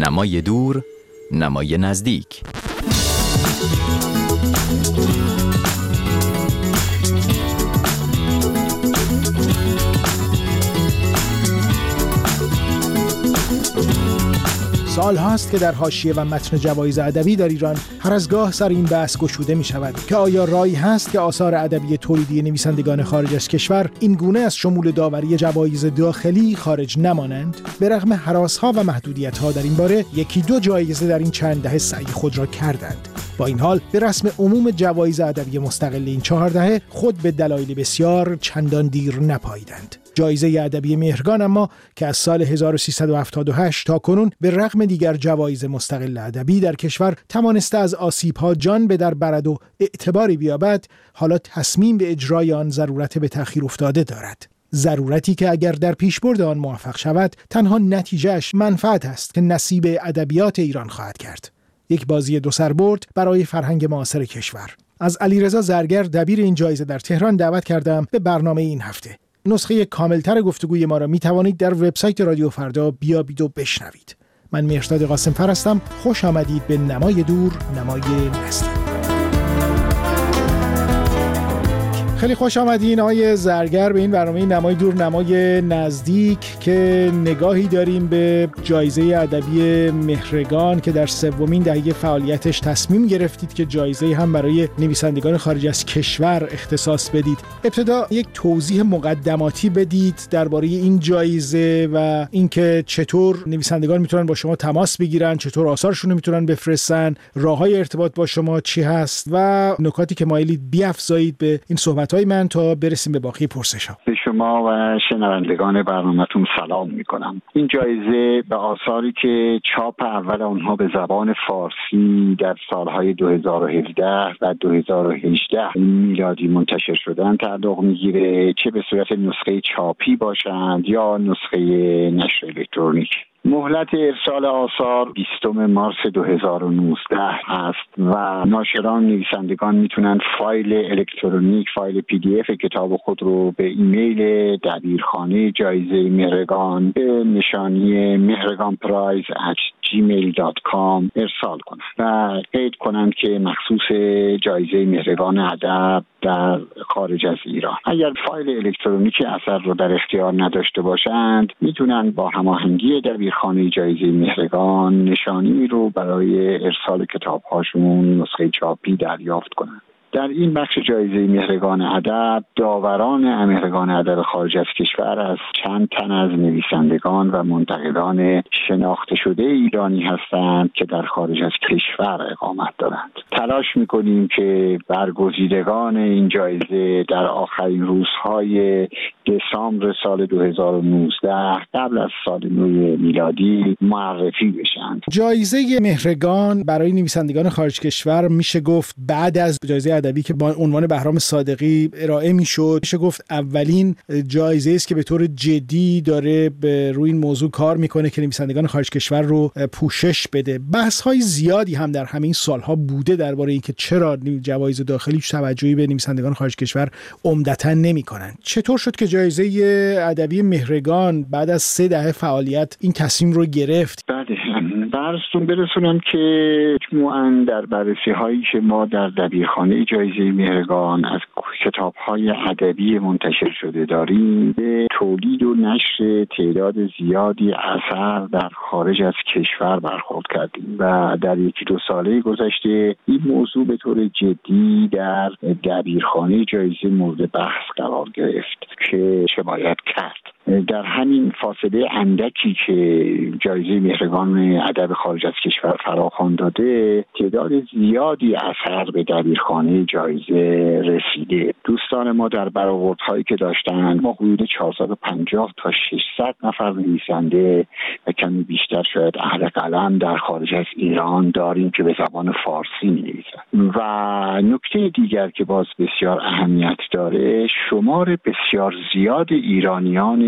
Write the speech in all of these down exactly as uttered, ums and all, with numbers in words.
نمای دور، نمای نزدیک. سال هاست که در حاشیه و متن جوایز ادبی در ایران هر از گاه سر این بحث گشوده می شود که آیا راهی هست که آثار ادبی تولیدی نویسندگان خارج از کشور این گونه از شمول داوری جوایز داخلی خارج نمانند؟ به رغم هراس‌ها و محدودیت‌ها در این باره یکی دو جایزه در این چند دهه سعی خود را کردند. با این حال به رسم عموم جوایز ادبی مستقل این چهار دهه خود به دلایل بسیار چندان دیر نپاییدند. جایزه ادبی مهرگان اما که از سال هزار و سیصد و هفتاد و هشت تا کنون به رغم دیگر جوایز مستقل ادبی در کشور توانسته از آسیب‌ها جان به در برد و اعتباری بیابد، حالا تصمیم به اجرای آن ضرورت به تأخیر افتاده دارد. ضرورتی که اگر در پیشبرد آن موفق شود تنها نتیجهش منفعت است که نصیب ادبیات ایران خواهد کرد. یک بازی دو سربرد برای فرهنگ معاصر کشور. از علیرضا زرگر دبیر این جایزه در تهران دعوت کردم به برنامه این هفته. نسخه کاملتر گفتگوی ما را می توانید در وبسایت رادیو فردا بیابید و بشنوید. من مهرداد قاسم‌فر هستم. خوش آمدید به نمای دور، نمای نزدیک. خیلی خوش آمدین آقای زرگر به این برنامه نمای دور، نمای نزدیک که نگاهی داریم به جایزه ادبی مهرگان که در سومین دهه فعالیتش تصمیم گرفتید که جایزه هم برای نویسندگان خارج از کشور اختصاص بدید. ابتدا یک توضیح مقدماتی بدید درباره این جایزه و اینکه چطور نویسندگان میتونن با شما تماس بگیرن، چطور آثارشون رو میتونن بفرستن، راههای ارتباط با شما چی هست و نکاتی که مایلید بیافزایید به این صحبت های من تا برسیم به باقی پرسش‌ها. به شما و شنوندگان برنامه‌تون سلام می‌کنم. این جایزه به آثاری که چاپ اول آنها به زبان فارسی در سالهای دو هزار و هفده و دو هزار و هجده میلادی منتشر شدن تعلق می‌گیره، چه به صورت نسخه چاپی باشند یا نسخه نشر الکترونیک. مهلت ارسال آثار بیستم مارس دو هزار و نوزده است و ناشران نویسندگان میتونن فایل الکترونیک، فایل پی دی اف کتاب خود رو به ایمیل دبیرخانه جایزه مهرگان به نشانی مهرگان پرایز ات جیمیل دات کام ارسال کنند و قید کنند که مخصوص جایزه مهرگان ادب در خارج از ایران. اگر فایل الکترونیکی اثر رو در اختیار نداشته باشند میتونن با هماهنگی دبیرخانه جایزه مهرگان نشانی رو برای ارسال کتاب‌هاشون نسخه چاپی دریافت کنند. در این بخش جایزه مهرگان ادب داوران مهرگان ادب خارج از کشور از چند تن از نویسندگان و منتقدان شناخته شده ایرانی هستند که در خارج از کشور اقامت دارند. تلاش می‌کنیم که برگزیدگان این جایزه در آخرین روزهای دسامبر سال دو هزار و نوزده قبل از سال نو میلادی معرفی بشند. جایزه مهرگان برای نویسندگان خارج کشور میشه گفت بعد از جایزه ادبی که با عنوان بهرام صادقی ارائه میشد میشه گفت اولین جایزه است که به طور جدی داره به روی این موضوع کار میکنه که نویسندگان خارج کشور رو پوشش بده. بحث های زیادی هم در همین سالها بوده درباره اینکه چرا جوایز داخلی توجهی به نویسندگان خارج کشور عمدتاً نمیکنن. چطور شد که جایزه ادبی مهرگان بعد از سه دهه فعالیت این تصمیم رو گرفت؟ بله، براتون برسونم که مجموعاً در بررسی هایی که ما در دبیرخانه جایزه مهرگان از کتاب‌های ادبی منتشر شده داریم به تولید و نشر تعداد زیادی اثر در خارج از کشور برخورد کردیم و در یکی دو ساله گذشته این موضوع به طور جدی در دبیرخانه جایزه مورد بحث قرار گرفت که چه باید کرد. در همین فاصله اندکی که جایزه مهرگان ادب خارج از کشور فراخوان داده تعداد زیادی اثر به دبیرخانه جایزه رسیده. دوستان ما در برآوردهایی که داشتن ما حدود چهارصد و پنجاه تا ششصد نفر نویسنده و کمی بیشتر شاید اهل قلم در خارج از ایران داریم که به زبان فارسی می‌نویسند. و نکته دیگر که باز بسیار اهمیت داره شمار بسیار زیاد ایرانیان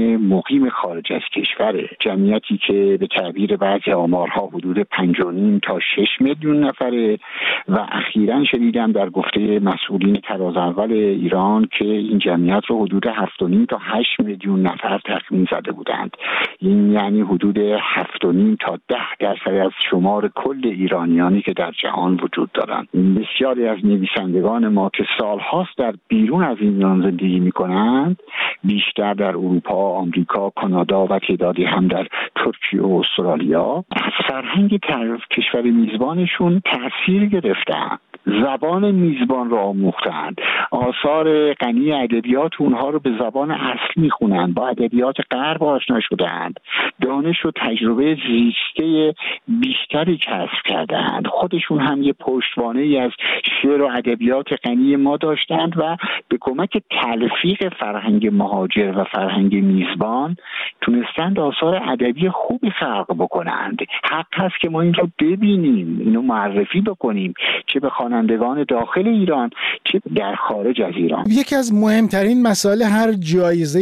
مقیم خارج از کشوره، جمعیتی که به تعبیر بعضی آمارها حدود پنج و نیم تا شش میلیون نفره و اخیراً شنیدم در گفته مسئولین تراز اول ایران که این جمعیت رو حدود هفت و نیم تا هشت میلیون نفر تخمین زده بودند. این یعنی حدود هفت و نیم تا ده درصد از شمار کل ایرانیانی که در جهان وجود دارند. بسیاری از نویسندگان ما که سالهاست در بیرون از ایران زندگی می‌کنند، بیشتر در اروپا، آمریکا، کانادا و تعدادی هم در ترکیه و استرالیا، از فرهنگ کشور میزبانشون تأثیر گرفتند. زبان میزبان رو آموختند، آثار غنی ادبیات اونها رو به زبان اصل میخونند، با ادبیات غرب آشنا شدند، دانش و تجربه زیسته بیشتری کسب کردند. خودشون هم یه پشتوانه‌ای از شعر و ادبیات غنی ما داشتند و به کمک تلفیق فرهنگ مهاجر و فرهنگ میزبان تونستند آثار ادبی خوبی خلق بکنند. حق هست که ما این رو ببینیم، اینو معرفی بکنیم، چه به خوانندگان داخل ایران چه در خارج از ایران. یکی از مهمترین مسائل هر جایزه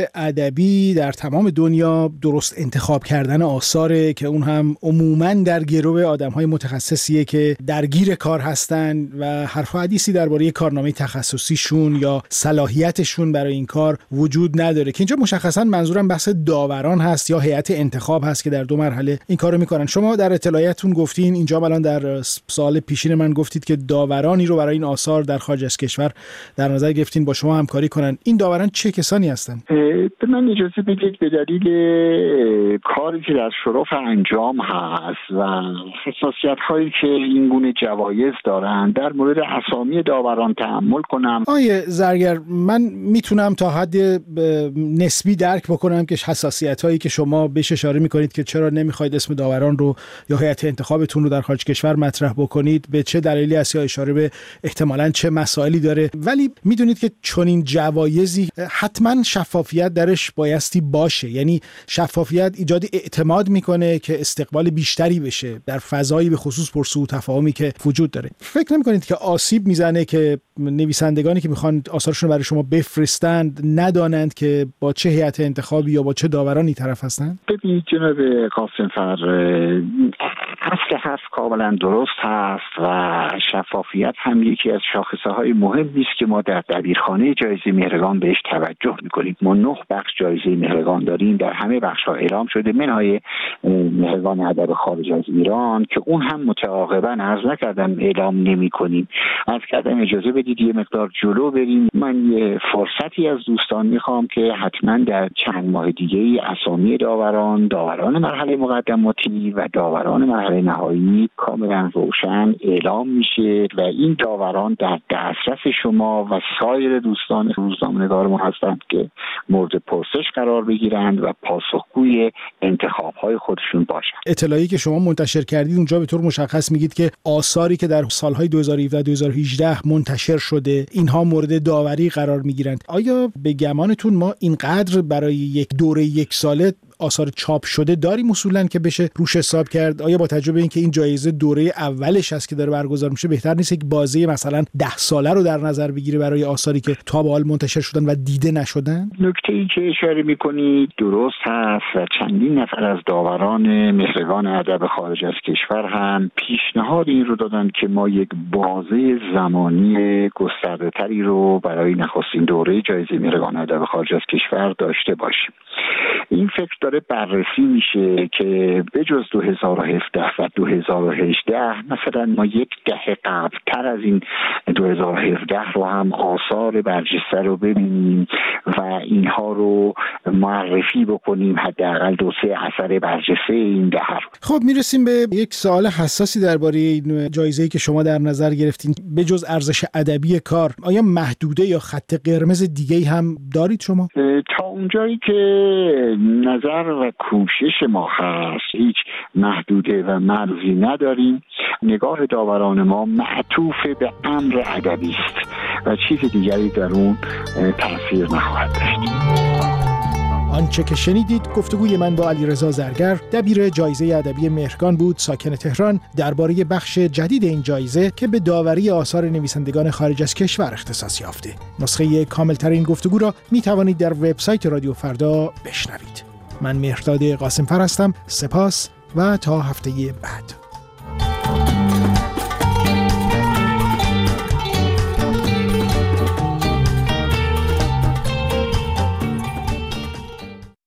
ادبی در تمام دنیا درست انتخاب کردن آثاره که اون هم عموماً در گرو آدم‌های متخصصیه که درگیر کار هستن و حرف و حدیثی درباره کارنامه تخصصیشون یا صلاحیتشون برای این کار وجود نداره، که اینجا مشخصاً منظورم بحث داوران هست یا هیئت انتخاب هست که در دو مرحله این کارو میکنن. شما در اطلاعاتتون گفتین، اینجا الان در سوال پیشین من گفتید که داورانی رو برای این آثار در خارج از کشور در نظر گرفتین با شما همکاری کنن. این داوران چه کسانی هستن؟ به من اجازه بدید به دلیل کاری که در شرف انجام هست و خصوصیت هایی که این گونه جوایز دارن در مورد اسامی داوران تأمل کنم. آیه زرگر، من میتونم تا حد نسبی درک بکنم که حساسیت هایی که شما بهش اشاره میکنید که چرا نمیخواید اسم داوران رو یا هیئت انتخابتون رو در خارج کشور مطرح بکنید به چه دلیلی است یا اشاره به احتمالاً چه مسائلی داره، ولی میدونید که چنین جوایزی حتما شفافیت درش بایستی باشه. یعنی شفافیت ایجاد اعتماد میکنه که استقبال بیشتری بشه در فضایی به خصوص پرسو و تفاهمی که وجود داره. فکر نمیکنید که آسیب میزنه که نویسندگانی که میخوان آثارشون برای شما بفرستند ندانند که با چه هیئت انتخابی یا با چه داورانی طرف هستند؟ ببینید جناب قاسم‌فر، اصل حرف کاملا درست هست و شفافیت هم یکی از شاخصه‌های مهمی است که ما در دبیرخانه جایزه مهرگان بهش توجه می‌کنیم. ما نه بخش جایزه مهرگان داریم، در همه بخش‌ها اعلام شده منهای مهرگان ادب خارج از ایران که اون هم متعاقباً عرض نکردم اعلام نمی‌کنیم. عرض کردم اجازه بدید یه مقدار جلو بریم. من یه فرصتی از دوستان می‌خوام که حتماً در چند ماه دیگه اسامی داوران، داوران مرحله مقدماتی و داوران مرحله نهایی کاملا روشن اعلام میشه و این داوران در دسترس شما و سایر دوستان روزنامه‌نگار ما هستند که مورد پرسش قرار بگیرند و پاسخگوی انتخاب‌های خودشون باشند. اطلاعی که شما منتشر کردید اونجا به طور مشخص میگید که آثاری که در سالهای دو هزار و هفده دو هزار و هجده منتشر شده اینها مورد داوری قرار میگیرند. آیا به گمانتون ما اینقدر برای یک دوره یک ساله آثار چاپ شده داریم اصولاً که بشه روش حساب کرد؟ آیا با توجه به اینکه این جایزه دوره اولش است که داره برگزار میشه بهتر نیست یک بازه مثلا ده ساله رو در نظر بگیره برای آثاری که تا به حال منتشر شدن و دیده نشدن؟ نکته‌ای که اشاره می‌کنید درست هست و چندین نفر از داوران مهرگان ادب خارج از کشور هم پیشنهاد این رو دادن که ما یک بازه زمانی گسترده‌تری رو برای نخستین دوره جایزه مهرگان ادب خارج از کشور داشته باشیم. این فکر داره بررسی میشه که به جز دو هزار و هفده و دو هزار و هجده مثلا ما یک دهه قبلتر از این دو هزار و هفده رو هم آثار برجسته رو ببینیم و اینها رو معرفی بکنیم، حداقل دو سه اثر برجسته این دهه رو. خب میرسیم به یک سوال حساسی درباره این جایزه‌ای که شما در نظر گرفتین. به جز ارزش ادبی کار آیا محدوده یا خط قرمز دیگه‌ای هم دارید شما؟ تا اونجایی که نظر و کوشش ما هست هیچ محدوده و مرزی نداریم. نگاه داوران ما معطوف به امر ادبی است و چیز دیگری در اون تاثیر نخواهد داشت. آنچه که شنیدید گفتگوی من با علیرضا زرگر، دبیر جایزه ادبی مهرگان بود، ساکن تهران، درباره بخش جدید این جایزه که به داوری آثار نویسندگان خارج از کشور اختصاص یافته. نسخه کاملترین گفتگو را می توانید در وبسایت رادیو فردا بشنوید. من مهرداد قاسمفر هستم. سپاس و تا هفته بعد.